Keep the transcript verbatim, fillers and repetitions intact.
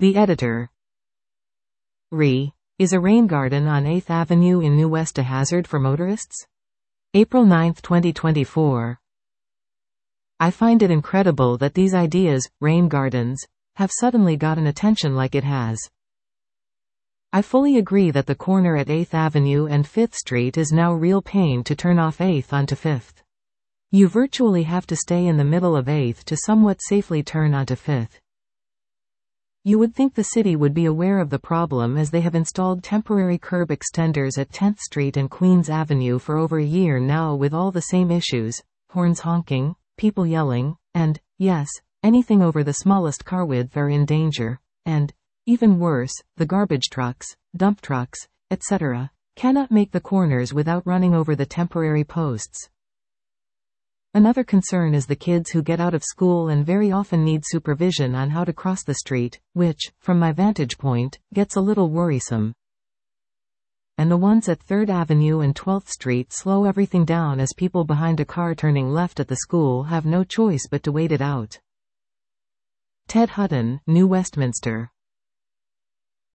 The editor. Re. Is a rain garden on eighth Avenue in New West a hazard for motorists? April ninth twenty twenty-four. I find it incredible that these ideas, rain gardens, have suddenly gotten attention like it has. I fully agree that the corner at eighth Avenue and fifth Street is now real pain to turn off eighth onto fifth. You virtually have to stay in the middle of eighth to somewhat safely turn onto fifth. You would think the city would be aware of the problem, as they have installed temporary curb extenders at tenth Street and Queens Avenue for over a year now, with all the same issues: horns honking, people yelling, and, yes, anything over the smallest car width are in danger, and, even worse, the garbage trucks, dump trucks, et cetera, cannot make the corners without running over the temporary posts. Another concern is the kids who get out of school and very often need supervision on how to cross the street, which, from my vantage point, gets a little worrisome. And the ones at third Avenue and twelfth Street slow everything down, as people behind a car turning left at the school have no choice but to wait it out. Ted Hutton, New Westminster.